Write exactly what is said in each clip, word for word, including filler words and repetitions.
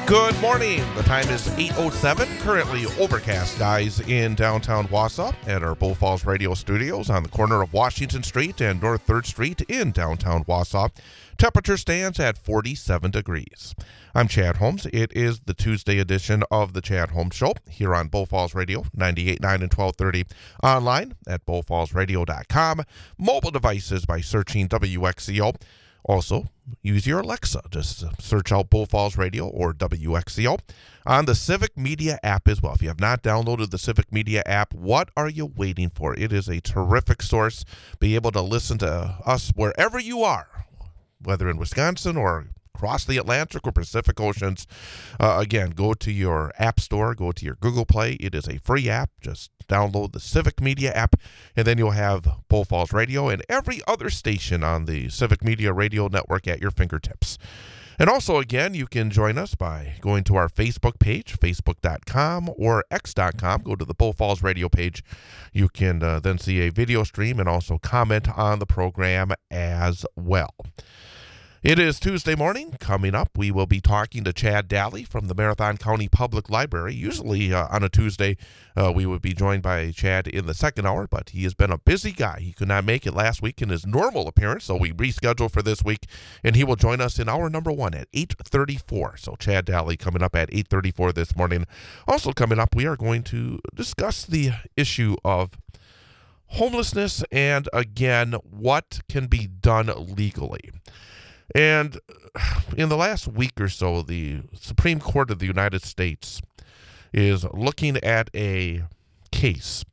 Good morning. The time is eight oh seven, currently overcast skies in downtown Wausau at our Bull Falls Radio Studios on the corner of Washington Street and North third Street in downtown Wausau. Temperature stands at forty-seven degrees. I'm Chad Holmes. It is the Tuesday edition of the Chad Holmes Show here on Bull Falls Radio, ninety-eight point nine and twelve thirty, online at bull falls radio dot com, mobile devices by searching W X C O. Also, use your Alexa. Just search out Bull Falls Radio or W X C O on the Civic Media app as well. If you have not downloaded the Civic Media app, what are you waiting for? It is a terrific source. Be able to listen to us wherever you are, whether in Wisconsin or across the Atlantic or Pacific Oceans. Uh, again, go to your app store, go to your Google Play. It is a free app. Just download the Civic Media app, and then you'll have Bull Falls Radio and every other station on the Civic Media Radio Network at your fingertips. And also, again, you can join us by going to our Facebook page, facebook dot com or x dot com. Go to the Bull Falls Radio page. You can uh, then see a video stream and also comment on the program as well. It is Tuesday morning. Coming up, we will be talking to Chad Daly from the Marathon County Public Library. Usually uh, on a Tuesday, uh, we would be joined by Chad in the second hour, but he has been a busy guy. He could not make it last week in his normal appearance, so we rescheduled for this week, and he will join us in hour number one at eight thirty-four. So Chad Daly coming up at eight thirty-four this morning. Also coming up, we are going to discuss the issue of homelessness and, again, what can be done legally. And in the last week or so, the Supreme Court of the United States is looking at a case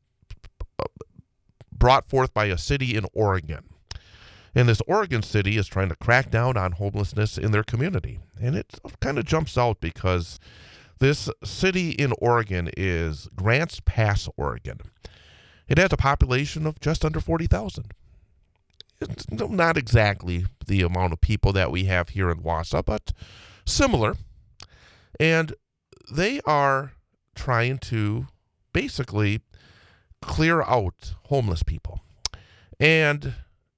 brought forth by a city in Oregon. And this Oregon city is trying to crack down on homelessness in their community. And it kind of jumps out because this city in Oregon is Grants Pass, Oregon. It has a population of just under forty thousand. It's not exactly the amount of people that we have here in Wausau, but similar. And they are trying to basically clear out homeless people. And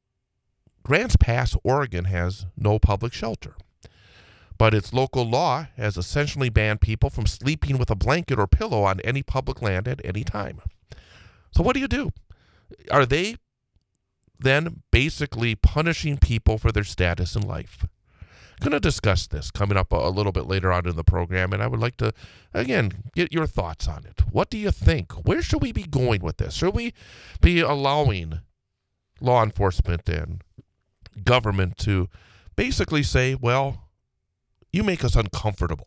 Grants Pass, Oregon has no public shelter. But its local law has essentially banned people from sleeping with a blanket or pillow on any public land at any time. So what do you do? Are they then basically punishing people for their status in life? I'm going to discuss this coming up a, a little bit later on in the program, and I would like to, again, get your thoughts on it. What do you think? Where should we be going with this? Should we be allowing law enforcement and government to basically say, well, you make us uncomfortable.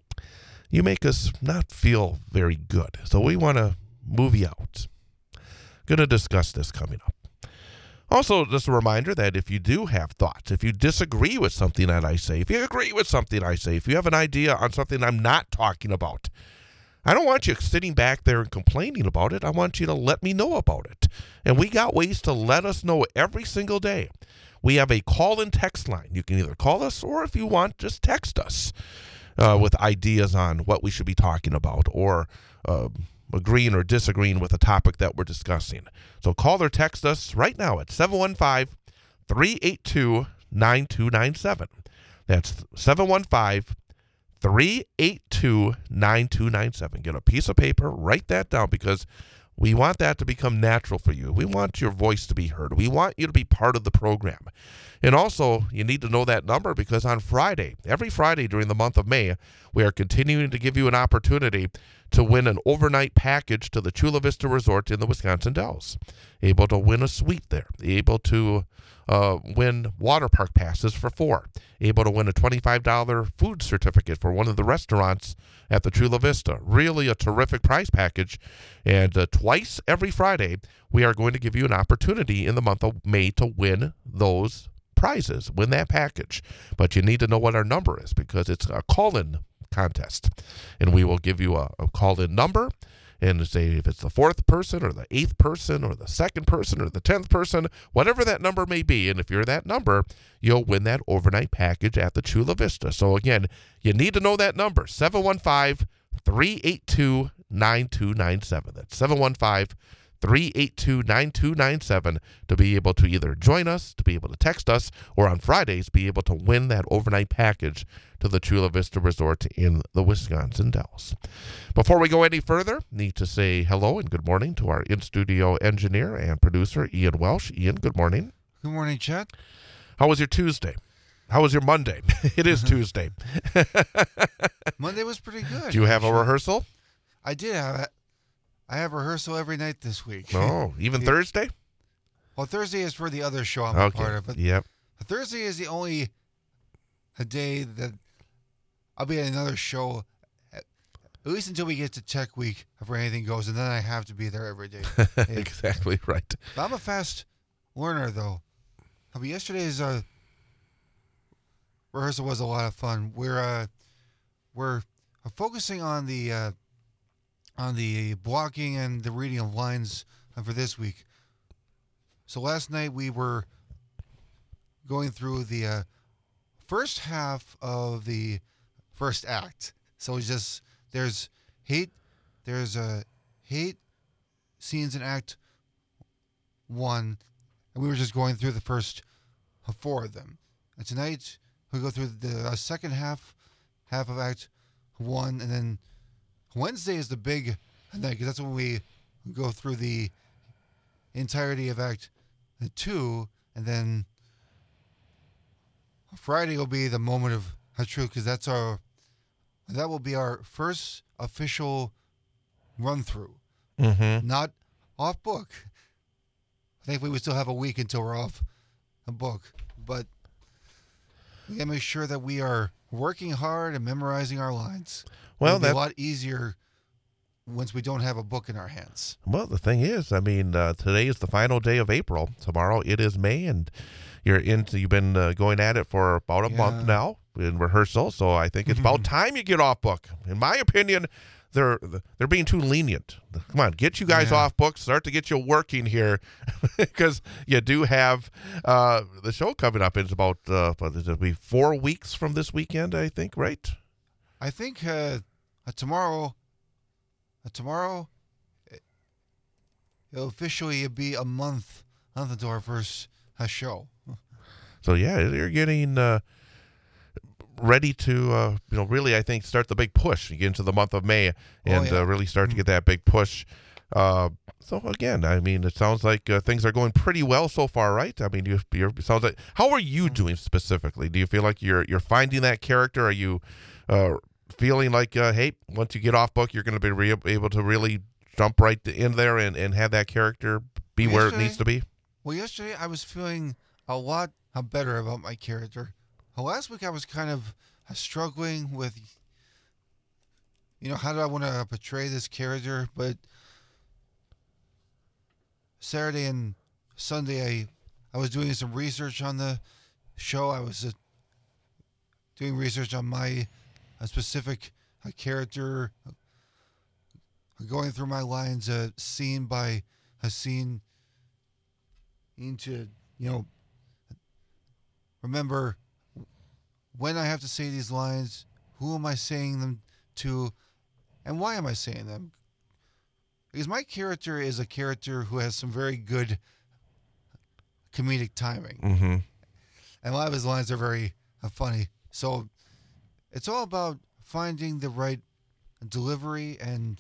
You make us not feel very good, so we want to move you out. Going to discuss this coming up. Also, just a reminder that if you do have thoughts, if you disagree with something that I say, if you agree with something I say, if you have an idea on something I'm not talking about, I don't want you sitting back there and complaining about it. I want you to let me know about it. And we got ways to let us know every single day. We have a call-in text line. You can either call us or, if you want, just text us uh, with ideas on what we should be talking about or uh, agreeing or disagreeing with the topic that we're discussing. So call or text us right now at seven one five, three eight two, nine two nine seven. That's seven one five, three eight two, nine two nine seven. Get a piece of paper, write that down, because we want that to become natural for you. We want your voice to be heard. We want you to be part of the program. And also, you need to know that number because on Friday, every Friday during the month of May, we are continuing to give you an opportunity to win an overnight package to the Chula Vista Resort in the Wisconsin Dells. Able to win a suite there. Able to uh, win water park passes for four. Able to win a twenty-five dollars food certificate for one of the restaurants at the Chula Vista. Really a terrific prize package. And uh, twice every Friday, we are going to give you an opportunity in the month of May to win those prizes, win that package. But you need to know what our number is because it's a call-in contest. And we will give you a, a call-in number and say if it's the fourth person or the eighth person or the second person or the tenth person, whatever that number may be. And if you're that number, you'll win that overnight package at the Chula Vista. So again, you need to know that number, seven one five, three eight two, nine two nine seven. That's seven one five, three eight two, nine two nine seven to be able to either join us, to be able to text us, or on Fridays be able to win that overnight package to the Chula Vista Resort in the Wisconsin Dells. Before we go any further, need to say hello and good morning to our in-studio engineer and producer, Ian Welsh. Ian, good morning. Good morning, Chet. How was your Tuesday? How was your Monday? It is Tuesday. Monday was pretty good. Do you have actually. a rehearsal? I did have a, I have rehearsal every night this week. Oh, even Yeah. Thursday? Well, Thursday is for the other show I'm Okay. a part of. But Yep. Thursday is the only a day that I'll be at another show, at, at least until we get to Tech Week, if anything goes, and then I have to be there every day. Yeah. Exactly right. But I'm a fast learner, though. I mean, yesterday's uh, rehearsal was a lot of fun. We're uh, we're focusing on the uh, on the blocking and the reading of lines for this week. So last night we were going through the uh, first half of the first act. So it's just there's hate, there's a hate scenes in Act One, and we were just going through the first four of them. And tonight we go through the uh, second half, half of Act One, and then Wednesday is the big night because that's when we go through the entirety of Act Two, and then Friday will be the moment of truth because that's our that will be our first official run through, Mm-hmm. not off book. Thankfully, we still have a week until we're off a book, but we gotta make sure that we are working hard and memorizing our lines. Well, It'll be that a lot easier once we don't have a book in our hands. well, the thing is, I mean, uh, today is the final day of April. Tomorrow it is May, and you're into. You've been uh, going at it for about a Yeah. month now in rehearsal. So I think it's about time you get off book. In my opinion, they're they're being too lenient. Come on, get you guys Yeah. off book. Start to get you working here, because you do have uh, the show coming up. It's about uh, what is it, be four weeks from this weekend, I think, right? I think uh, uh, tomorrow, uh, tomorrow, it, it'll officially be a month, month until our first uh, show. So yeah, you're getting uh, ready to, uh, you know, really, I think, start the big push. You get into the month of May and yeah. uh, really start to get that big push. Uh, so again, I mean, it sounds like uh, things are going pretty well so far, right? I mean, you, you're it sounds like. How are you doing specifically? Do you feel like you're you're finding that character? Are you uh, feeling like, uh, hey, once you get off book, you're going to be re- able to really jump right in there and, and have that character be where it Yesterday- needs to be? Well, yesterday I was feeling a lot uh, better about my character. Uh, last week I was kind of uh, struggling with, you know, how do I want to portray this character? But Saturday and Sunday I, I was doing some research on the show. I was uh, doing research on my uh, specific uh, character, uh, going through my lines uh, scene by a scene into, you know, remember when I have to say these lines, who am I saying them to, and why am I saying them? Because my character is a character who has some very good comedic timing. Mm-hmm. And a lot of his lines are very uh, funny. So it's all about finding the right delivery. And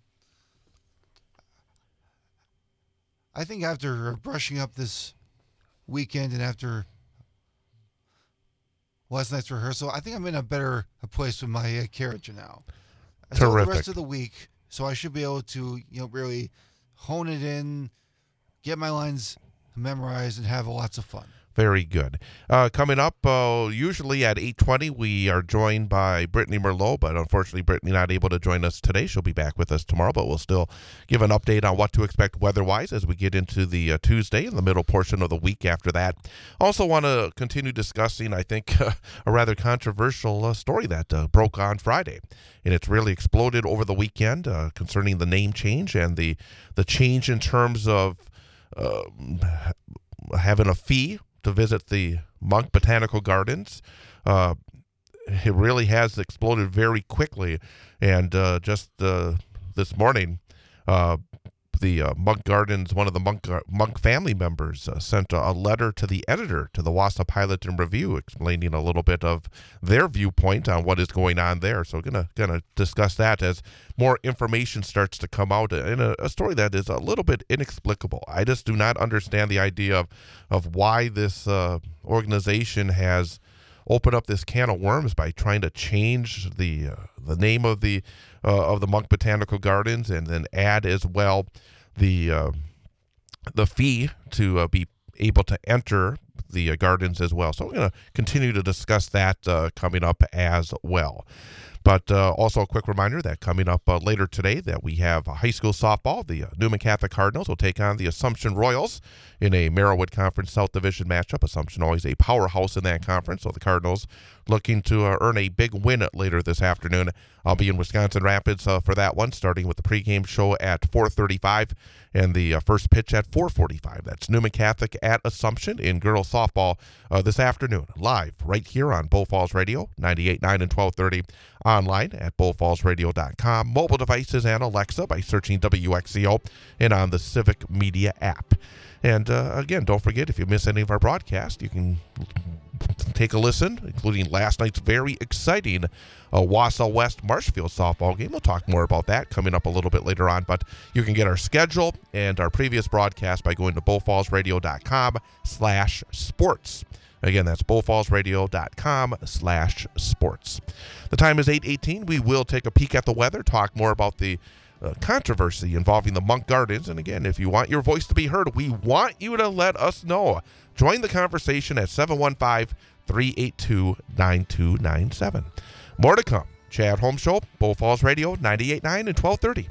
I think after brushing up this weekend and after last night's rehearsal, I think I'm in a better place with my uh, character now. So the Terrific. rest of the week, so I should be able to, you know, really hone it in, get my lines memorized, and have lots of fun. Very good. Uh, coming up, uh, usually at eight twenty, we are joined by Brittany Merlot, but unfortunately, Brittany not able to join us today. She'll be back with us tomorrow, but we'll still give an update on what to expect weather-wise as we get into the uh, Tuesday and the middle portion of the week after that. Also want to continue discussing, I think, uh, a rather controversial uh, story that uh, broke on Friday, and it's really exploded over the weekend uh, concerning the name change and the, the change in terms of uh, having a fee to visit the Monk Botanical Gardens. Uh, it really has exploded very quickly. And uh, just uh, this morning, uh, the uh, Monk Gardens, one of the Monk, Monk family members uh, sent a, a letter to the editor to the Wausau Pilot and Review explaining a little bit of their viewpoint on what is going on there. So gonna gonna discuss that as more information starts to come out in a, a story that is a little bit inexplicable. I just do not understand the idea of, of why this uh, organization has opened up this can of worms by trying to change the uh, the name of the uh, of the Monk Botanical Gardens and then add as well the uh, the fee to uh, be able to enter the uh, gardens as well. So we're going to continue to discuss that uh, coming up as well. But uh, also a quick reminder that coming up uh, later today that we have high school softball. The uh, Newman Catholic Cardinals will take on the Assumption Royals in a Merriwood Conference South Division matchup. Assumption always a powerhouse in that conference, so the Cardinals looking to uh, earn a big win later this afternoon. I'll be in Wisconsin Rapids uh, for that one, starting with the pregame show at four thirty-five and the uh, first pitch at four forty-five. That's Newman Catholic at Assumption in girls softball uh, this afternoon, live right here on Bull Falls Radio, ninety-eight point nine and twelve thirty, online at bull falls radio dot com, mobile devices and Alexa by searching W X C O, and on the Civic Media app. And uh, again, don't forget, if you miss any of our broadcasts, you can take a listen, including last night's very exciting uh, Wausau West Marshfield softball game. We'll talk more about that coming up a little bit later on, but you can get our schedule and our previous broadcast by going to bull falls radio dot com slash sports. Again, that's bull falls radio dot com slash sports. The time is eight eighteen. We will take a peek at the weather, talk more about the uh, controversy involving the Monk Gardens. And again, if you want your voice to be heard, we want you to let us know. Join the conversation at seven one five, three eight two, nine two nine seven. More to come. Chad Holmes Show, Bull Falls Radio, ninety-eight point nine and twelve thirty.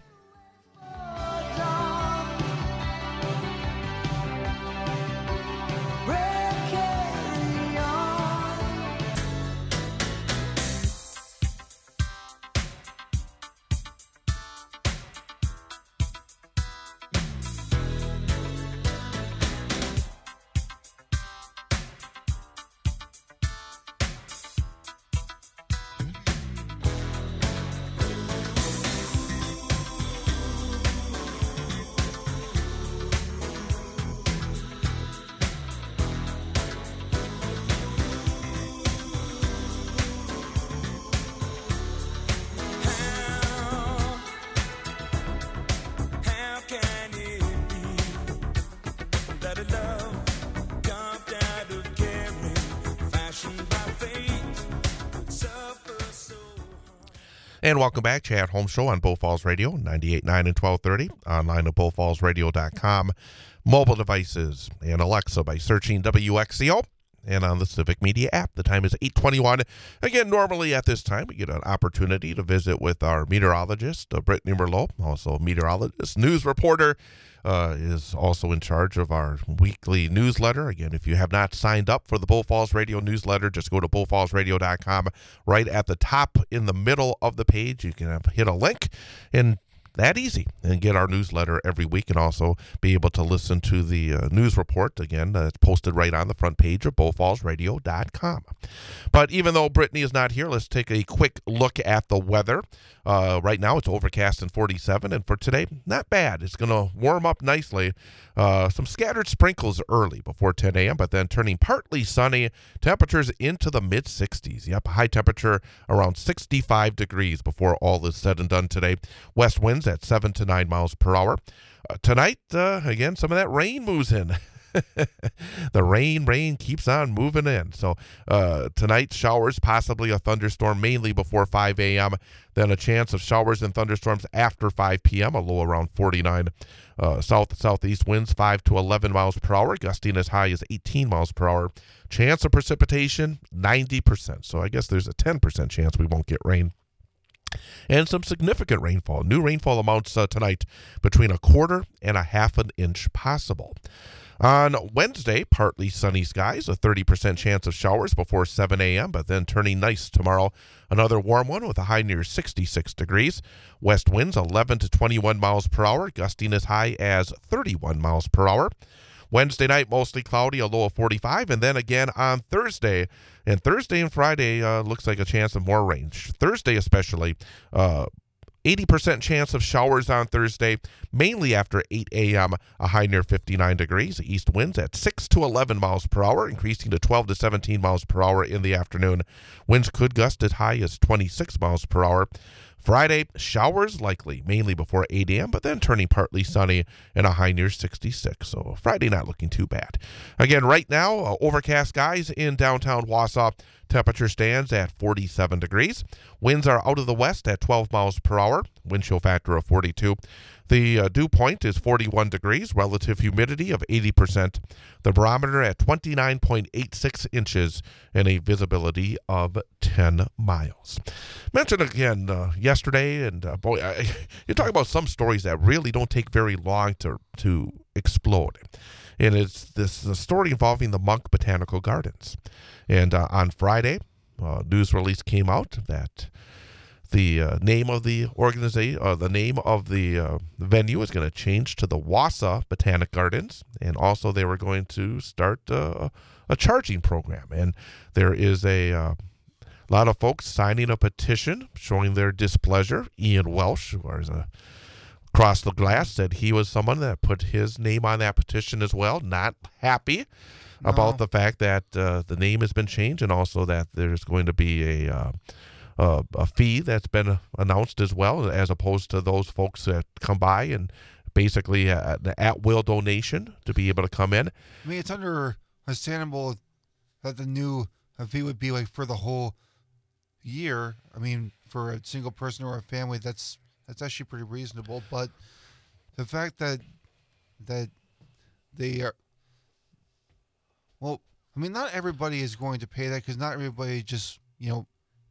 And welcome back, Chad Holmes Show on Bull Falls Radio, ninety-eight point nine and twelve thirty, online at bull falls radio dot com, mobile devices and Alexa by searching W X C O, and on the Civic Media app. The time is eight twenty-one. Again, normally at this time, we get an opportunity to visit with our meteorologist, uh, Brittany Merlot, also a meteorologist, news reporter, uh, is also in charge of our weekly newsletter. Again, if you have not signed up for the Bull Falls Radio newsletter, just go to bull falls radio dot com. Right at the top in the middle of the page, you can have, hit a link and that easy and get our newsletter every week, and also be able to listen to the uh, news report. Again, uh, it's posted right on the front page of bull falls radio dot com. But even though Brittany is not here, let's take a quick look at the weather. Uh, right now it's overcast and forty-seven, and for today, not bad. It's going to warm up nicely. Uh, some scattered sprinkles early before ten a.m., but then turning partly sunny. Temperatures into the mid sixties. Yep, high temperature around sixty-five degrees before all is said and done today. West winds at seven to nine miles per hour. Uh, tonight, uh, again, some of that rain moves in. The rain, rain keeps on moving in. So uh, tonight, showers, possibly a thunderstorm, mainly before five a.m. Then a chance of showers and thunderstorms after five p.m., a low around forty-nine. Uh, south southeast winds five to eleven miles per hour, gusting as high as eighteen miles per hour. Chance of precipitation, ninety percent. So I guess there's a ten percent chance we won't get rain. And some significant rainfall. New rainfall amounts uh, tonight between a quarter and a half an inch possible. On Wednesday, partly sunny skies, a thirty percent chance of showers before seven a.m., but then turning nice tomorrow. Another warm one with a high near sixty-six degrees. West winds eleven to twenty-one miles per hour, gusting as high as thirty-one miles per hour. Wednesday night, mostly cloudy, a low of forty-five, and then again on Thursday. And Thursday and Friday uh, looks like a chance of more rain. Thursday especially, uh, eighty percent chance of showers on Thursday, mainly after eight a.m., a high near fifty-nine degrees. East winds at six to eleven miles per hour, increasing to twelve to seventeen miles per hour in the afternoon. Winds could gust as high as twenty-six miles per hour. Friday, showers likely, mainly before eight a.m., but then turning partly sunny and a high near sixty-six. So Friday not looking too bad. Again, right now, uh, overcast skies in downtown Wausau. Temperature stands at forty-seven degrees. Winds are out of the west at twelve miles per hour. Wind chill factor of forty-two. The uh, dew point is forty-one degrees. Relative humidity of eighty percent. The barometer at twenty-nine point eight six inches and a visibility of ten miles. Mentioned again uh, yesterday, and uh, boy, I, you talk about some stories that really don't take very long to to explode. And it's this the story involving the Monk Botanical Gardens. And uh, on Friday, uh, news release came out that the uh, name of the organization, uh, the name of the uh, venue is going to change to the Wausau Botanic Gardens, and also they were going to start uh, a charging program. And there is a uh, lot of folks signing a petition showing their displeasure. Ian Welsh, who is a Across the Glass, said he was someone that put his name on that petition as well, not happy No. about the fact that uh, the name has been changed, and also that there's going to be a uh, uh, a fee that's been announced as well, as opposed to those folks that come by and basically uh, the at-will donation to be able to come in. I mean, it's understandable that the new fee would be like for the whole year. I mean, for a single person or a family, that's that's actually pretty reasonable. But the fact that that they are, well, I mean, not everybody is going to pay that, because not everybody just, you know,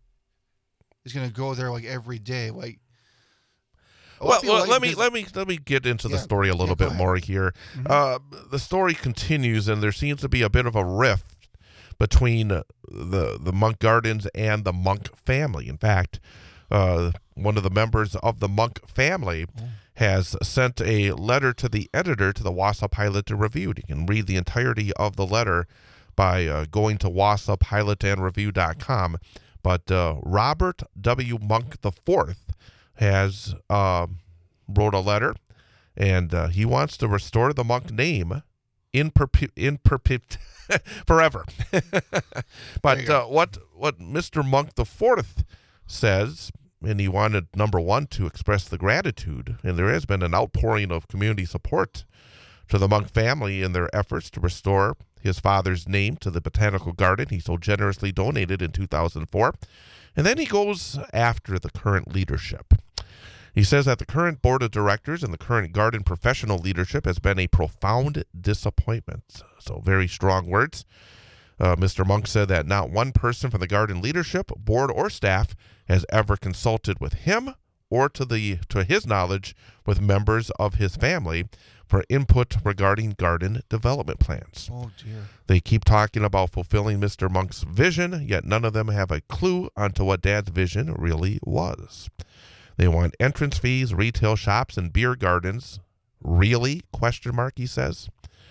is going to go there like every day. Like, a lot Well, of people well like let me visit- let me let me get into the Yeah, story a little yeah, go bit ahead. more here. Mhm. Uh, the story continues, and there seems to be a bit of a rift between the the Monk Gardens and the Monk family. In fact, uh, one of the members of the Monk family Oh. has sent a letter to the editor to the Wausau Pilot and Review. You can read the entirety of the letter by uh, going to wausau pilot and review dot com. But uh, Robert W. Monk the Fourth has uh, wrote a letter, and uh, he wants to restore the Monk name in perpe- in perpe- forever. But you go. uh, what what Mister Monk the Fourth says, and he wanted, number one, to express the gratitude, and there has been an outpouring of community support to the Monk family in their efforts to restore his father's name to the botanical garden he so generously donated in two thousand four. And then he goes after the current leadership. He says that the current board of directors and the current garden professional leadership has been a profound disappointment. So very strong words. Uh, Mister Monk said that not one person from the garden leadership, board, or staff has ever consulted with him or, to the to his knowledge, with members of his family for input regarding garden development plans. Oh, dear. They keep talking about fulfilling Mister Monk's vision, yet none of them have a clue onto what Dad's vision really was. They want entrance fees, retail shops, and beer gardens. Really? Question mark, he says.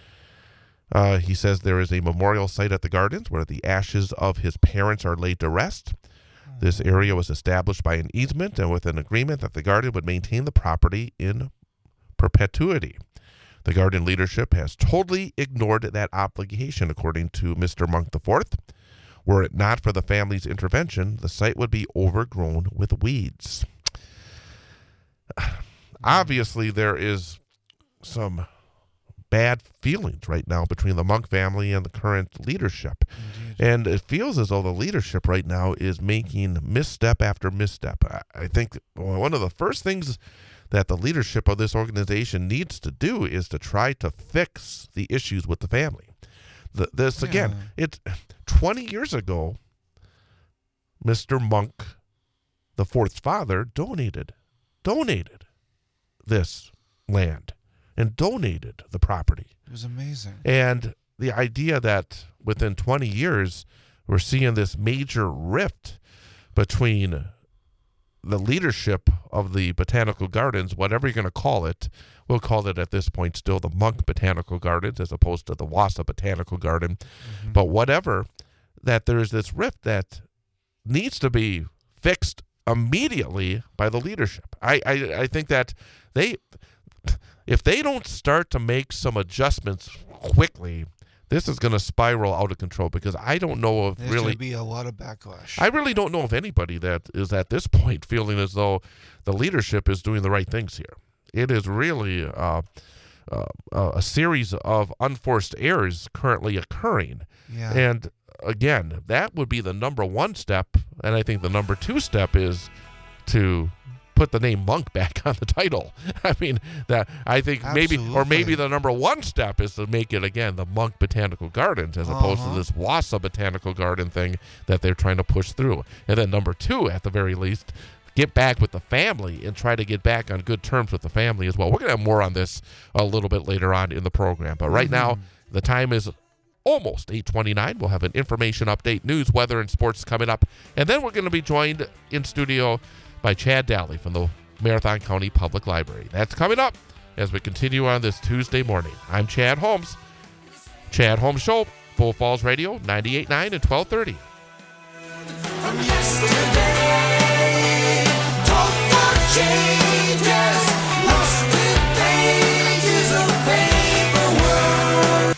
Uh, he says there is a memorial site at the gardens where the ashes of his parents are laid to rest. This area was established by an easement and with an agreement that the garden would maintain the property in perpetuity. The garden leadership has totally ignored that obligation, according to Mister Monk the Fourth. Were it not for the family's intervention, the site would be overgrown with weeds. Obviously, there is some bad feelings right now between the Monk family and the current leadership. Indeed. And it feels as though the leadership right now is making misstep after misstep. I, I think one of the first things that the leadership of this organization needs to do is to try to fix the issues with the family. The, this, again, Yeah. it's twenty years ago, Mister Monk, the Fourth's father, donated, donated this land and donated the property. It was amazing. And the idea that within twenty years, we're seeing this major rift between the leadership of the Botanical Gardens, whatever you're going to call it, we'll call it at this point still the Monk Botanical Gardens as opposed to the Wausau Botanical Garden. Mhm. But whatever, that there's this rift that needs to be fixed immediately by the leadership. I, I, I think that they, if they don't start to make some adjustments quickly, this is going to spiral out of control, because I don't know if There's really going to be a lot of backlash. I really don't know of anybody that is at this point feeling as though the leadership is doing the right things here. It is really uh, uh, a series of unforced errors currently occurring. Yeah. And again, that would be the number one step. And I think the number two step is to put the name Monk back on the title. I mean, that I think maybe, Absolutely. or maybe the number one step is to make it again the Monk Botanical Gardens, as opposed Uh-huh. to this Wausau Botanical Garden thing that they're trying to push through. And then number two, at the very least, get back with the family and try to get back on good terms with the family as well. We're going to have more on this a little bit later on in the program. But right now, the time is almost eight twenty-nine. We'll have an information update, news, weather, and sports coming up. And then we're going to be joined in studio by Chad Daly from the Marathon County Public Library. That's coming up as we continue on this Tuesday morning. I'm Chad Holmes. Chad Holmes Show, Bull Falls Radio, ninety-eight point nine and twelve thirty. From yesterday, talk for changes, lost in pages of paperwork.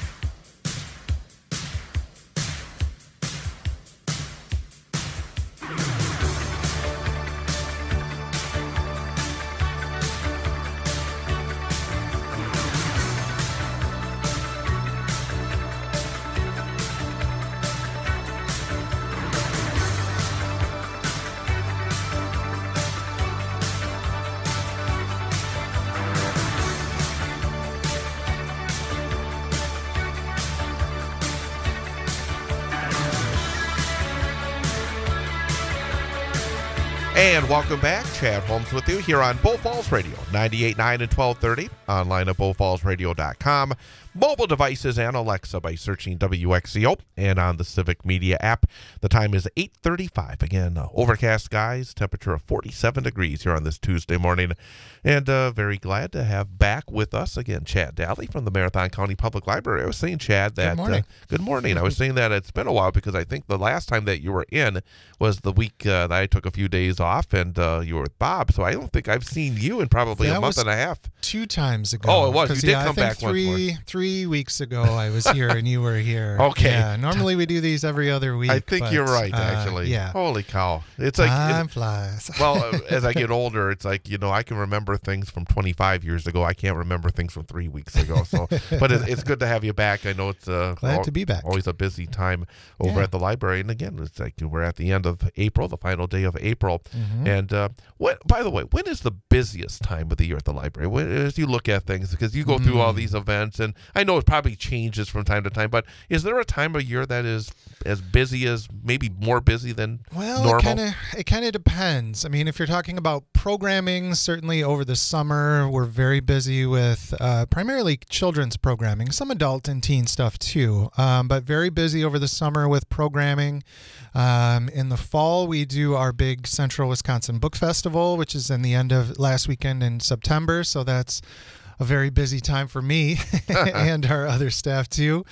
And welcome back. Chad Holmes with you here on Bull Falls Radio, ninety-eight point nine and twelve thirty, online at bull falls radio dot com, mobile devices and Alexa by searching W X C O, and on the Civic Media app. The time is eight thirty-five. Again, uh, overcast skies, temperature of forty-seven degrees here on this Tuesday morning. And uh, very glad to have back with us again Chad Daly from the Marathon County Public Library. I was saying, Chad, that... Good morning. Uh, good morning. I was saying that it's been a while, because I think the last time that you were in was the week uh, that I took a few days off, and uh, you were with Bob. So I don't think I've seen you in probably That a month was and a half. Two times ago. Oh, it was. You 'Cause, did yeah, come I think back once three, more. Three weeks ago, I was here and you were here. Okay. Yeah, normally we do these every other week. I think but, you're right, uh, actually. Yeah. Holy cow. It's like... Time it- flies. well, uh, as I get older, it's like, you know, I can remember things from twenty-five years ago. I can't remember things from three weeks ago. So, but it, it's good to have you back. I know it's uh, Glad al- to be back. always a busy time over Yeah. at the library. And again, it's like we're at the end of April, the final day of April. Mhm. And uh, what? By the way, when is the busiest time of the year at the library? When, as you look at things, because you go through all Mm. these events, and I know it probably changes from time to time. But is there a time of year that is as busy as, maybe more busy than Well, normal? it kind of it kind of depends. I mean, if you're talking about programming, certainly over the summer we're very busy with uh, primarily children's programming, some adult and teen stuff too, um, but very busy over the summer with programming. Um, in the fall, we do our big Central Wisconsin Book Festival, which is in the end of last weekend in September. So that's a very busy time for me and our other staff too.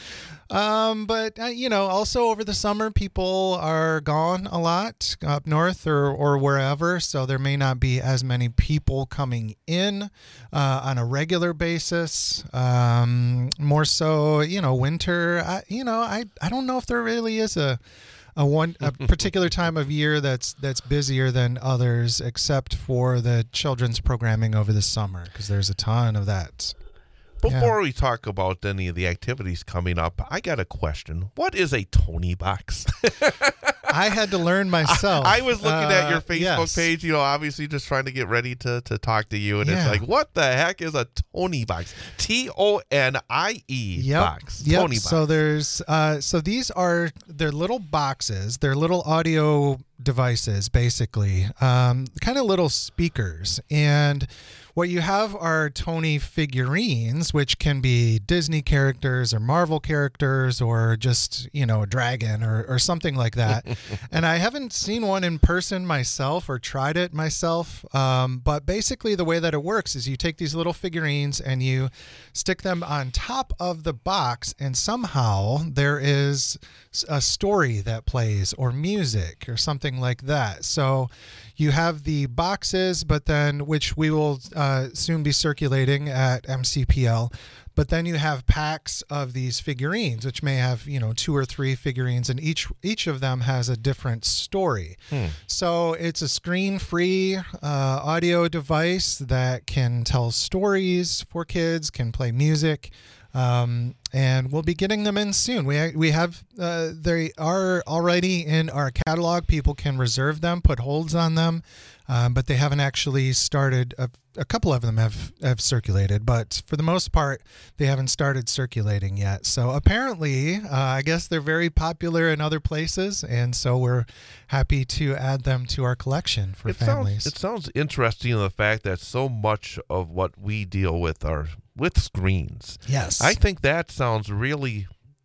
Um, but uh, you know, also over the summer, people are gone a lot up north or, or wherever. So there may not be as many people coming in uh, on a regular basis. Um, more so, you know, winter, I, you know, I, I don't know if there really is a, a one a particular time of year that's that's busier than others, except for the children's programming over the summer, because there's a ton of that. Before we talk about any of the activities coming up, I got a question. What is a Tony box? I had to learn myself. I was looking at your Uh, Facebook yes. page, you know, obviously just trying to get ready to, to talk to you. And it's Yeah. like, what the heck is a Tony box? T O N I E Yep. box. Yep. Tony box. So there's uh, so these are they're little boxes. They're little audio devices, basically, um, kind of little speakers. And what you have are Tony figurines, which can be Disney characters or Marvel characters or just, you know, a dragon or, or something like that. And I haven't seen one in person myself or tried it myself. Um, but basically the way that it works is you take these little figurines and you stick them on top of the box, and somehow there is a story that plays or music or something something like that. So you have the boxes, but then which we will uh, soon be circulating at M C P L. But then you have packs of these figurines, which may have, you know, two or three figurines, and each each of them has a different story. Hmm. So it's a screen-free uh, audio device that can tell stories for kids, can play music, um, and we'll be getting them in soon. We we have uh, they are already in our catalog. People can reserve them, put holds on them. Um, but they haven't actually started. A, a couple of them have, have circulated, but for the most part, they haven't started circulating yet. So apparently, uh, I guess they're very popular in other places, and so we're happy to add them to our collection for it families. Sounds, it sounds interesting in the fact that so much of what we deal with are with screens. Yes. I think that sounds really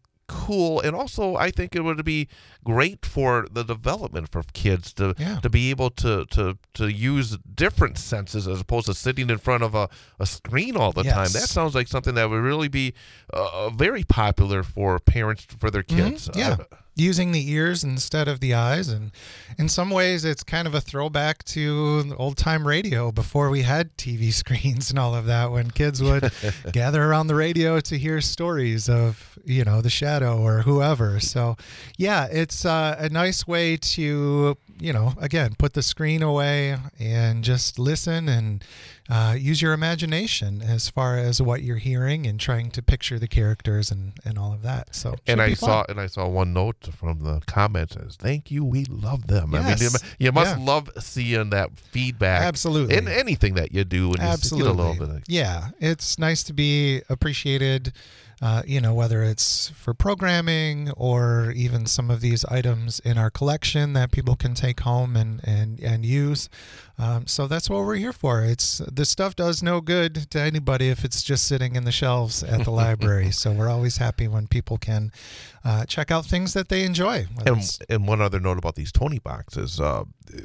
cool, and also I think it would be great for the development for kids to Yeah. to be able to to to use different senses as opposed to sitting in front of a, a screen all the Yes. time. That sounds like something that would really be uh, very popular for parents for their kids. Mhm, yeah. Uh, Using the ears instead of the eyes, and in some ways it's kind of a throwback to old time radio before we had T V screens and all of that, when kids would gather around the radio to hear stories of, you know, the Shadow or whoever. So yeah, it's uh, a nice way to, you know, again, put the screen away and just listen and uh, use your imagination as far as what you're hearing and trying to picture the characters and, and all of that. So and should I be fun. saw and I saw one note from the comments says, "Thank you, we love them." I mean, Yes. you mu- you must Yeah. love seeing that feedback. Absolutely. in anything that you do, and you s- get a Absolutely. little bit of Yeah, it's nice to be appreciated, uh, you know, whether it's for programming or even some of these items in our collection that people can take home and, and, and use. Um, so that's what we're here for. It's this stuff does no good to anybody if it's just sitting in the shelves at the library. So we're always happy when people can uh, check out things that they enjoy. whether And, it's- and one other note about these Tony boxes, uh,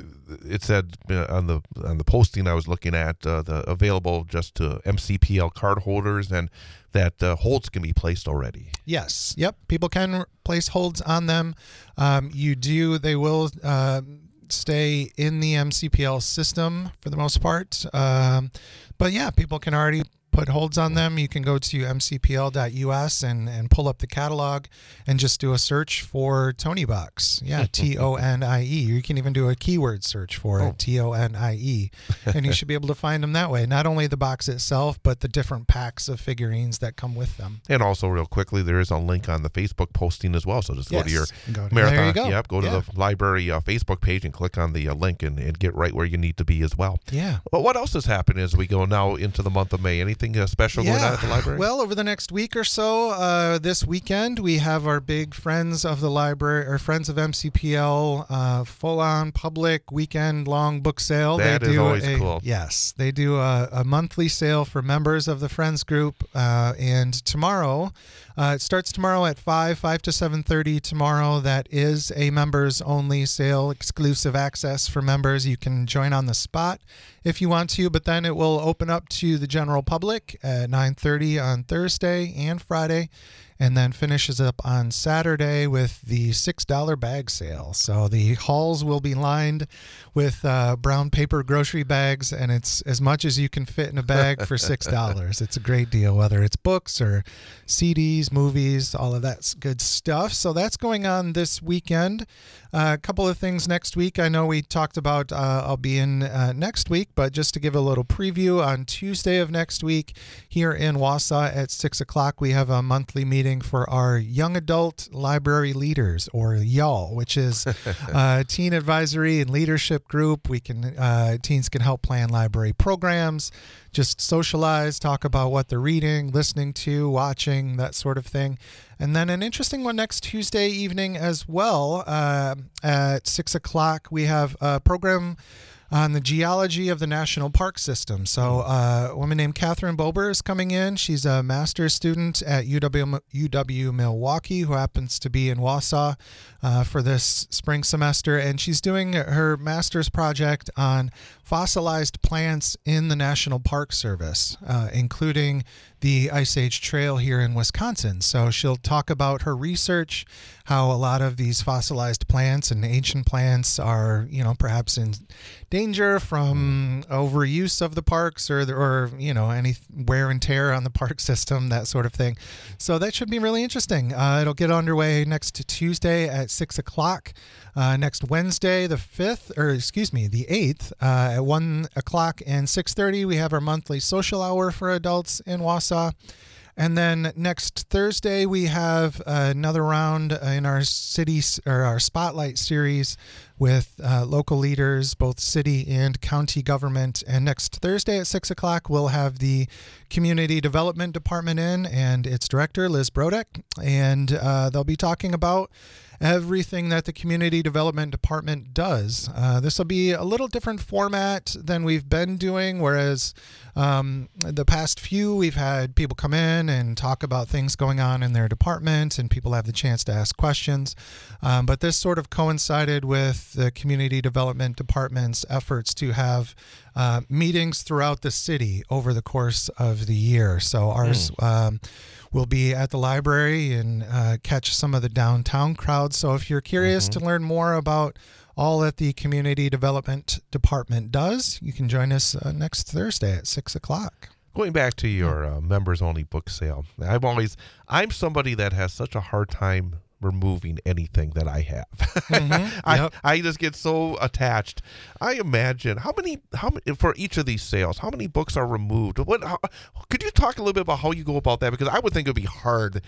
it said uh, on the on the posting I was looking at, uh, the available just to M C P L card holders, and that uh, holds can be placed already. Yes. Yep. People can r- place holds on them. Um, you do. They will uh, stay in the M C P L system for the most part. Um, but yeah, people can already put holds on them. You can go to m c p l dot u s and, and pull up the catalog and just do a search for Tony Box. Yeah, T O N I E. You can even do a keyword search for Oh. it, T O N I E. And you should be able to find them that way. Not only the box itself, but the different packs of figurines that come with them. And also, real quickly, there is a link on the Facebook posting as well. So just go to your Yes. Go to- marathon. There you go. Yep, go to Yeah. the library uh, Facebook page and click on the uh, link and, and get right where you need to be as well. Yeah. But what else is happening as we go now into the month of May? Anything uh, special going on at the library? Well, over the next week or so, uh, this weekend, we have our big Friends of the Library, or Friends of M C P L, uh, full-on public weekend-long book sale. That they is do always a, cool. Yes, they do a, a monthly sale for members of the Friends group, uh, and tomorrow, uh, it starts tomorrow at five, five to seven thirty tomorrow. That is a members-only sale, exclusive access for members. You can join on the spot if you want to, but then it will open up to the general public at nine thirty on Thursday and Friday, and then finishes up on Saturday with the six dollar bag sale. So the halls will be lined with uh, brown paper grocery bags, and it's as much as you can fit in a bag for six dollars. It's a great deal, whether it's books or C Ds, movies, all of that's good stuff. So that's going on this weekend. Uh, a couple of things next week. I know we talked about uh, I'll be in uh, next week, but just to give a little preview, on Tuesday of next week here in Wausau at six o'clock, we have a monthly meeting for our Young Adult Library Leaders, or YAL, which is a teen advisory and leadership group. We can uh, teens can help plan library programs, just socialize, talk about what they're reading, listening to, watching, that sort of thing. And then an interesting one next Tuesday evening as well, uh, at six o'clock, we have a program on the geology of the national park system. So uh, a woman named Catherine Bober is coming in. She's a master's student at U W, U W Milwaukee, who happens to be in Wausau uh, for this spring semester. And she's doing her master's project on fossilized plants in the National Park Service, uh, including the Ice Age Trail here in Wisconsin. So she'll talk about her research, how a lot of these fossilized plants and ancient plants are, you know, perhaps in danger from overuse of the parks or, or you know, any wear and tear on the park system, that sort of thing. So that should be really interesting. Uh, it'll get underway next Tuesday at six o'clock. Uh, next Wednesday, the fifth, or excuse me, the eighth, uh, at one o'clock and six thirty, we have our monthly social hour for adults in Wausau. And then next Thursday, we have uh, another round in our city or our spotlight series with uh, local leaders, both city and county government. And next Thursday at six o'clock, we'll have the Community Development Department in and its director, Liz Brodek. And uh, they'll be talking about everything that the Community Development Department does. Uh, this will be a little different format than we've been doing, whereas um, the past few, we've had people come in and talk about things going on in their department, and people have the chance to ask questions. Um, but this sort of coincided with the Community Development Department's efforts to have uh, meetings throughout the city over the course of the year. So ours mm. um, will be at the library and uh, catch some of the downtown crowds. So if you're curious mm-hmm. to learn more about all that the Community Development Department does, you can join us uh, next Thursday at six o'clock. Going back to your uh, members-only book sale, I've always, I'm somebody that has such a hard time removing anything that I have. Mm-hmm. I, yep. I just get so attached. I imagine how many how many for each of these sales, how many books are removed? What how, could you talk a little bit about how you go about that? Because I would think it would be hard.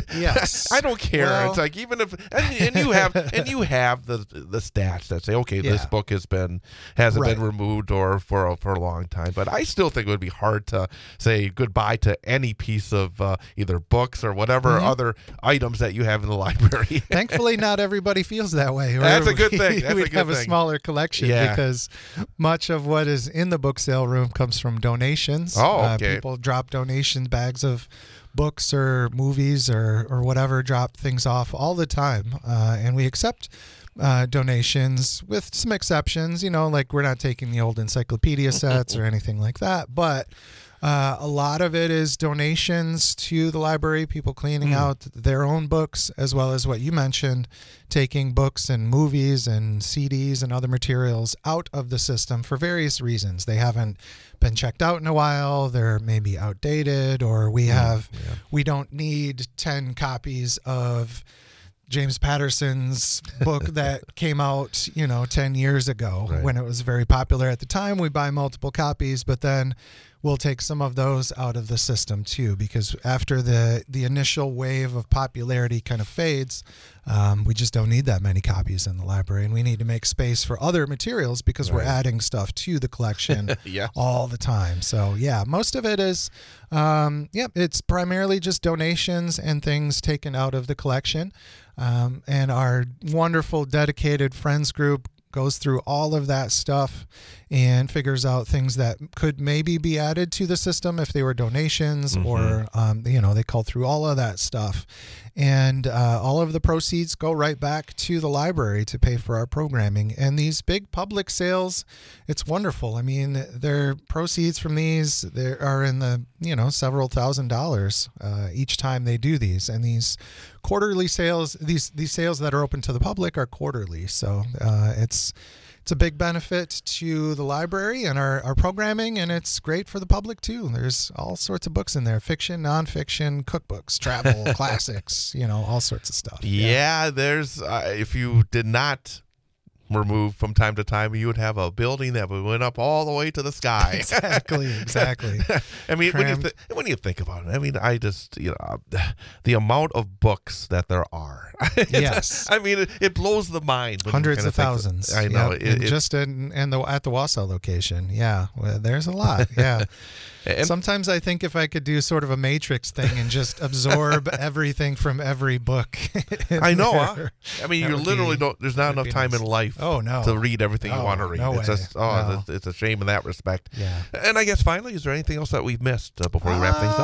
Yes. I don't care. Well, it's like even if and, and you have and you have the the stats that say, okay, yeah. this book has been hasn't Right. been removed or for a, for a long time. But I still think it would be hard to say goodbye to any piece of uh, either books or whatever Mm-hmm. other items that you have in the library. Thankfully, not everybody feels that way. or That's a good we- thing. That's a We'd good have a thing. smaller collection Yeah. because much of what is in the book sale room comes from donations. Oh, Uh, okay. people drop donation bags of books or movies or, or whatever, drop things off all the time. Uh, and we accept uh, donations with some exceptions, you know, like we're not taking the old encyclopedia sets or anything like that. But Uh, a lot of it is donations to the library, people cleaning Mm. out their own books, as well as what you mentioned, taking books and movies and C Ds and other materials out of the system for various reasons. They haven't been checked out in a while, they're maybe outdated, or we have, yeah. we don't need ten copies of James Patterson's book that came out, you know, ten years ago Right. when it was very popular at the time. We buy multiple copies, but then we'll take some of those out of the system too, because after the, the initial wave of popularity kind of fades, um, we just don't need that many copies in the library, and we need to make space for other materials because we're Right. adding stuff to the collection Yes. all the time. So yeah, most of it is, um, yeah, it's primarily just donations and things taken out of the collection. Um, and our wonderful dedicated friends group goes through all of that stuff and figures out things that could maybe be added to the system if they were donations Mhm. or, um, you know, they call through all of that stuff. And uh, all of the proceeds go right back to the library to pay for our programming. And these big public sales, it's wonderful. I mean, their proceeds from these there are in the, you know, several thousand dollars uh, each time they do these. And these quarterly sales, these these sales that are open to the public are quarterly. So uh, it's it's a big benefit to the library and our, our programming, and it's great for the public too. There's all sorts of books in there: fiction, nonfiction, cookbooks, travel, classics, you know, all sorts of stuff. Yeah, there's uh, if you did not remove from time to time, you would have a building that would went up all the way to the sky. Exactly, exactly. I mean, when you Crammed. th- when you think about it, I mean, I just you know the amount of books that there are. Yes. I mean, it, it blows the mind. when you Hundreds kinda of think- thousands. I know. Yep. It- and it- just in, in the at the Wausau location. Yeah, well, there's a lot. Yeah. and- Sometimes I think if I could do sort of a matrix thing and just absorb everything from every book. in I know. Huh? there. I mean, That you would literally be- don't. There's not that would enough be time nice. in life. Oh, no. to read everything you Oh, want to read. no it's way. just oh, No. it's, it's a shame in that respect. Yeah. And I guess finally, is there anything else that we've missed uh, before we wrap things up? Um,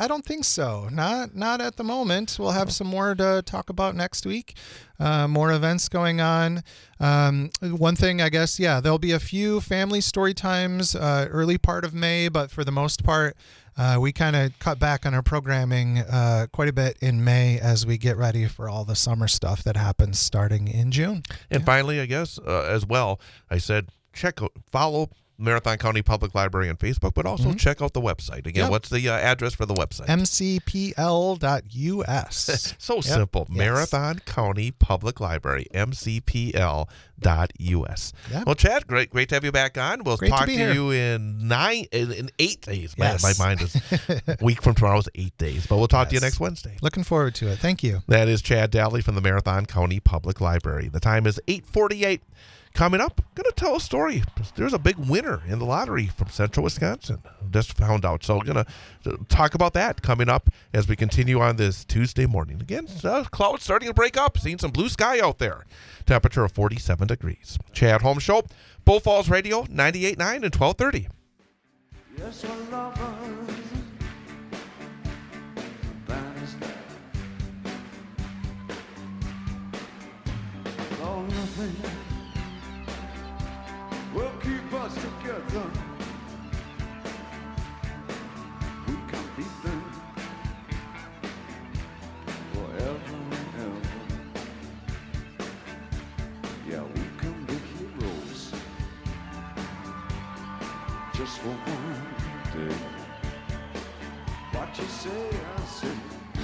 I don't think so. Not not at the moment. We'll have some more to talk about next week. Uh, more events going on. Um, one thing, I guess, yeah, there'll be a few family story times uh, early part of May, but for the most part, uh, we kind of cut back on our programming uh, quite a bit in May as we get ready for all the summer stuff that happens starting in June. And finally, I guess, uh, as well, I said, check out, follow Marathon County Public Library on Facebook, but also Mhm. check out the website. Again, Yep. what's the uh, address for the website? M C P L dot U S. So Yep. simple. Yes. Marathon County Public Library, M C P L dot U S. Yep. Well, Chad, great great to have you back on. We'll Great to talk be to, here. you in nine in, in eight days. Man, Yes. my mind is a week from tomorrow is eight days. But we'll talk to you Yes. next Wednesday. Looking forward to it. Thank you. That is Chad Daly from the Marathon County Public Library. The time is eight forty-eight. Coming up, going to tell a story. There's a big winner in the lottery from Central Wisconsin. Just found out. So we're going to talk about that coming up as we continue on this Tuesday morning. Again, uh, clouds starting to break up. Seeing some blue sky out there. Temperature of forty-seven degrees. Chad Holmes Show, Bull Falls Radio, ninety-eight point nine and twelve thirty. Yes, we're lovers. That is that. Though nothing will keep us together. We can be there forever and ever. Yeah, we can be heroes just for one day. What you say, I say.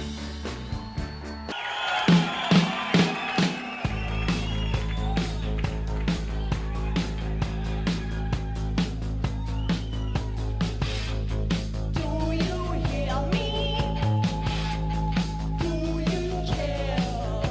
Do you hear me? Do you care?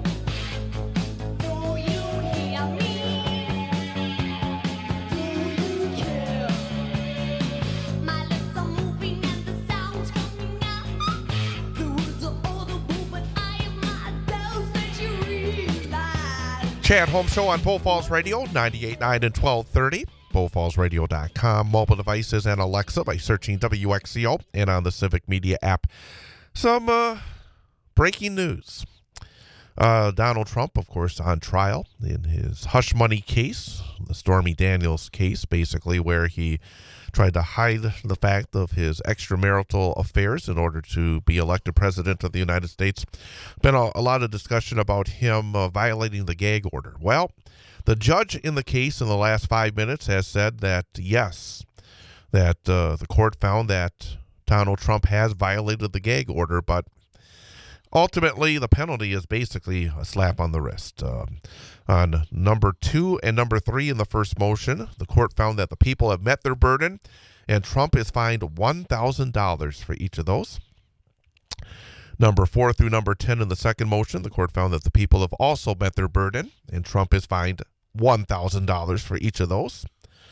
Do you hear me? Do you care? My lips are moving and the sound's coming out. The words are audible, but I am not those that you realize. Chad Holmes Show on Bull Falls Radio, ninety-eight point nine and twelve thirty. bull falls radio dot com. Mobile devices and Alexa by searching W X C O and on the Civic Media app. Some uh, breaking news. Uh, Donald Trump, of course, on trial in his hush money case, the Stormy Daniels case, basically, where he tried to hide the fact of his extramarital affairs in order to be elected president of the United States. Been a, a lot of discussion about him uh, violating the gag order. Well, the judge in the case in the last five minutes has said that, yes, that uh, the court found that Donald Trump has violated the gag order, but ultimately the penalty is basically a slap on the wrist. Uh, on number two and number three in the first motion, the court found that the people have met their burden, and Trump is fined one thousand dollars for each of those. Number four through number ten in the second motion, the court found that the people have also met their burden, and Trump is fined one thousand dollars for each of those.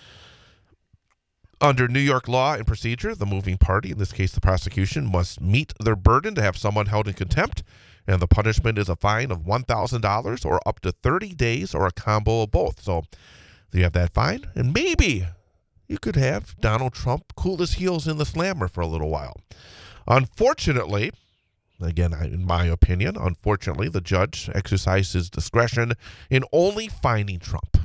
Under New York law and procedure, the moving party, in this case the prosecution, must meet their burden to have someone held in contempt, and the punishment is a fine of one thousand dollars or up to thirty days or a combo of both. So you have that fine, and maybe you could have Donald Trump cool his heels in the slammer for a little while. Unfortunately, again, in my opinion, unfortunately, the judge exercised his discretion in only fining Trump.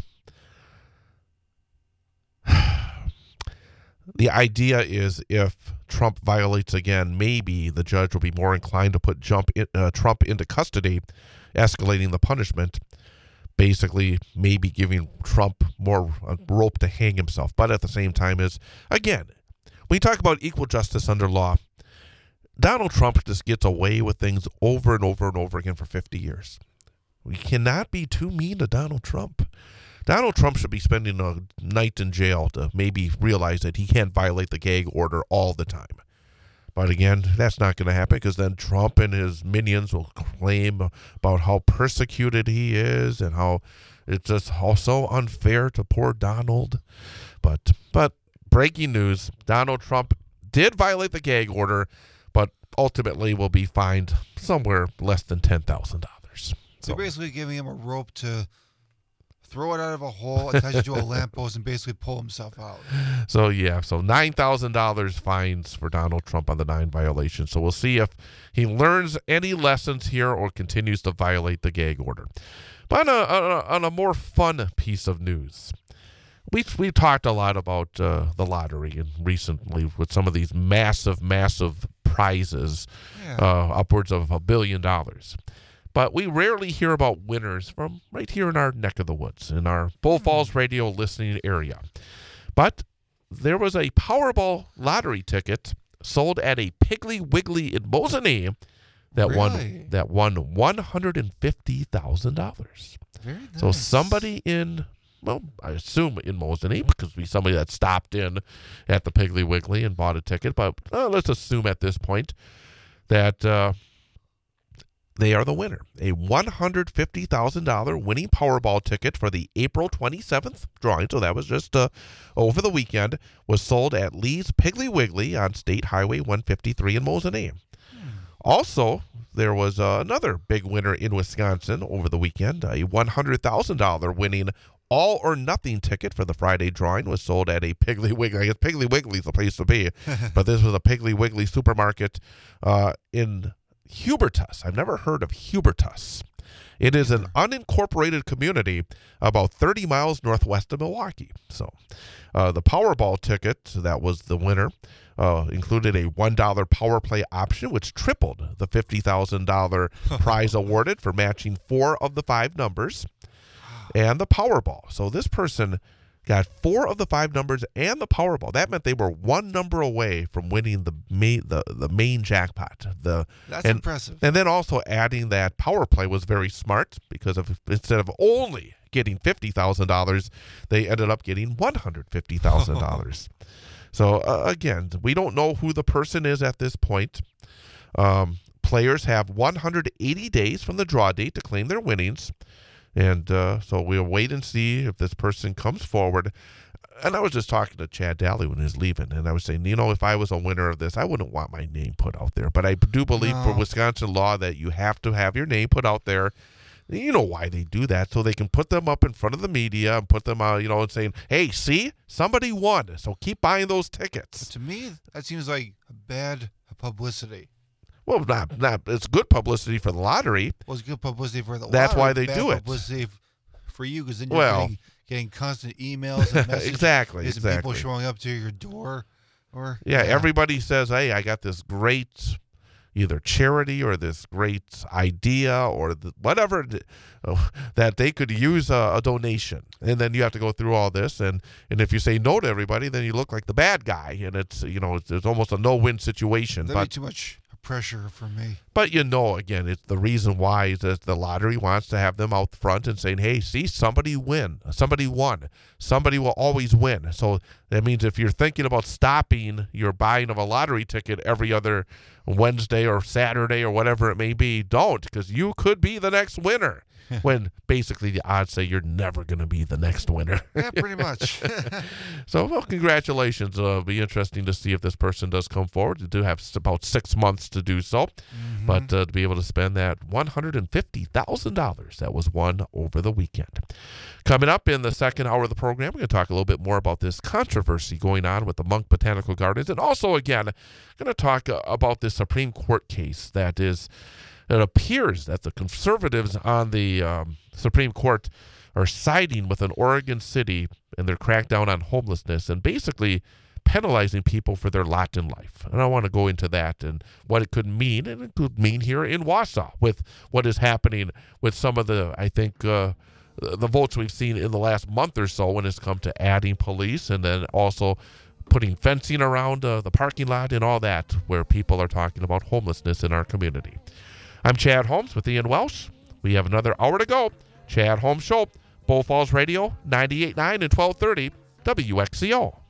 The idea is if Trump violates again, maybe the judge will be more inclined to put jump in, uh, Trump into custody, escalating the punishment, basically maybe giving Trump more uh, rope to hang himself. But at the same time is, again, when you talk about equal justice under law, Donald Trump just gets away with things over and over and over again for fifty years. We cannot be too mean to Donald Trump. Donald Trump should be spending a night in jail to maybe realize that he can't violate the gag order all the time. But again, that's not going to happen because then Trump and his minions will claim about how persecuted he is and how it's just so unfair to poor Donald. But but breaking news, Donald Trump did violate the gag order, but ultimately will be fined somewhere less than ten thousand dollars. They're basically giving him a rope to throw it out of a hole, attach it to a lamppost, and basically pull himself out. So, yeah, so nine thousand dollars fines for Donald Trump on the nine violations. So we'll see if he learns any lessons here or continues to violate the gag order. But on a, on a, on a more fun piece of news, we we talked a lot about uh, the lottery and recently with some of these massive, massive prizes, Yeah. uh, upwards of a billion dollars. But we rarely hear about winners from right here in our neck of the woods, in our Bull Falls radio listening area. But there was a Powerball lottery ticket sold at a Piggly Wiggly in Mosinee that Really? won that won one hundred fifty thousand dollars. Very nice. So somebody in, well, I assume in Mosinee, because we somebody that stopped in at the Piggly Wiggly and bought a ticket. But uh, let's assume at this point that uh, they are the winner. A one hundred fifty thousand dollars winning Powerball ticket for the April twenty-seventh drawing, so that was just uh, over the weekend, was sold at Lee's Piggly Wiggly on State Highway one fifty-three in Mosinee. Also, there was uh, another big winner in Wisconsin over the weekend. A one hundred thousand dollars winning all or nothing ticket for the Friday drawing was sold at a Piggly Wiggly. I guess Piggly Wiggly's the place to be, but this was a Piggly Wiggly supermarket uh, in Hubertus. I've never heard of Hubertus. It is an unincorporated community about thirty miles northwest of Milwaukee. So uh, the Powerball ticket that was the winner uh, included a one dollar power play option, which tripled the fifty thousand dollars prize awarded for matching four of the five numbers, and the Powerball. So this person got four of the five numbers and the Powerball. That meant they were one number away from winning the main, the, the main jackpot. The That's and, impressive. And then also adding that power play was very smart because of instead of only getting fifty thousand dollars, they ended up getting one hundred fifty thousand dollars. So, uh, again, we don't know who the person is at this point. Um, players have one hundred eighty days from the draw date to claim their winnings. And uh, so we'll wait and see if this person comes forward. And I was just talking to Chad Daly when he was leaving, and I was saying, you know, if I was a winner of this, I wouldn't want my name put out there. But I do believe No. for Wisconsin law that you have to have your name put out there. You know why they do that, so they can put them up in front of the media and put them out, you know, and saying, hey, see, somebody won, so keep buying those tickets. To me, that seems like bad publicity. Well, not, not it's good publicity for the lottery. Well, it's good publicity for the That's lottery, why they bad do it. Publicity f- for you, because then you're Well- getting, getting constant emails and messages. Exactly, Is exactly. people showing up to your door, or Yeah, everybody says, hey, I got this great either charity or this great idea or the, whatever uh, that they could use a, a donation. And then you have to go through all this. And, and if you say no to everybody, then you look like the bad guy. And it's, you know, it's, it's almost a no-win situation. That'd be But too much pressure for me. But you know, again, it's the reason why is that the lottery wants to have them out front and saying, hey, see, somebody win. Somebody won. Somebody will always win. So that means if you're thinking about stopping your buying of a lottery ticket every other Wednesday or Saturday or whatever it may be, don't, because you could be the next winner. When basically the odds say you're never going to be the next winner. Yeah, pretty much. So, well, congratulations. Uh, it'll be interesting to see if this person does come forward. You do have s- about six months to do so. Mm-hmm. But uh, to be able to spend that one hundred fifty thousand dollars that was won over the weekend. Coming up in the second hour of the program, we're going to talk a little bit more about this controversy going on with the Monk Botanical Gardens. And also, again, going to talk uh, about this Supreme Court case that is, it appears that the conservatives on the um, Supreme Court are siding with an Oregon city in their crackdown on homelessness and basically penalizing people for their lot in life. And I want to go into that and what it could mean, and it could mean here in Wausau with what is happening with some of the, I think, uh, the votes we've seen in the last month or so when it's come to adding police and then also putting fencing around uh, the parking lot and all that, where people are talking about homelessness in our community. I'm Chad Holmes with Ian Welsh. We have another hour to go. Chad Holmes Show, Bull Falls Radio, ninety-eight point nine and twelve thirty W X C O.